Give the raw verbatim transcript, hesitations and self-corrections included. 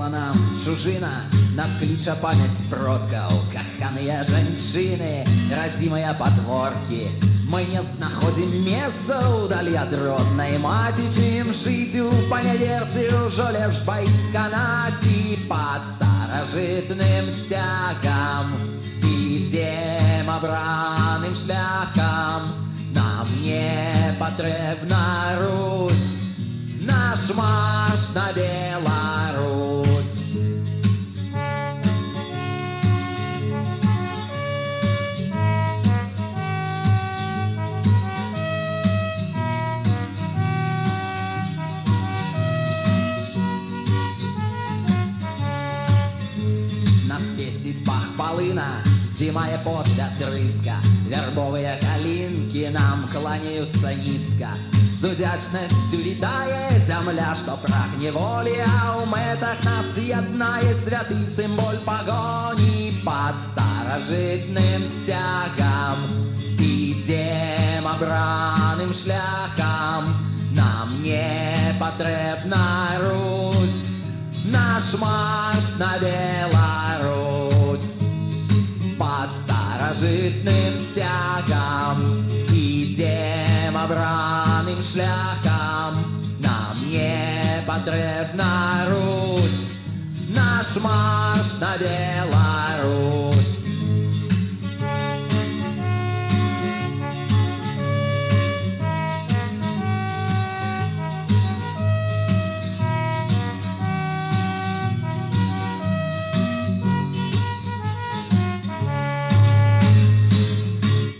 Мила нам чужина, нас кліча пам'ять продкаў, каханыя жанчыны, радзімыя падворкі. Мы не знаходзім месцаў далі ад роднай маці, чым жыць у паняверцы ўжо лепш байсканаці. Пад старажытным сцягам ідзем абраным шляхам. Нам не патрэбна Русь, наш марш на Беларусь. Нас песціць пах палына, здзімае пот вятрыска, вярбовыя калінкі нам кланяюцца нізка. З удзячнасцю вітае зямля, што прагне волі, а ў мэтах нас яднае святы сімвол пагоні. Пад старажытным сцягам ідзем абраным шляхам. Нам не патрэбна Русь, наш марш на Беларусь. Пад старажытным сцягам ідзем абраным шляхам. Нам не патрэбна Русь, наш марш на Беларусь.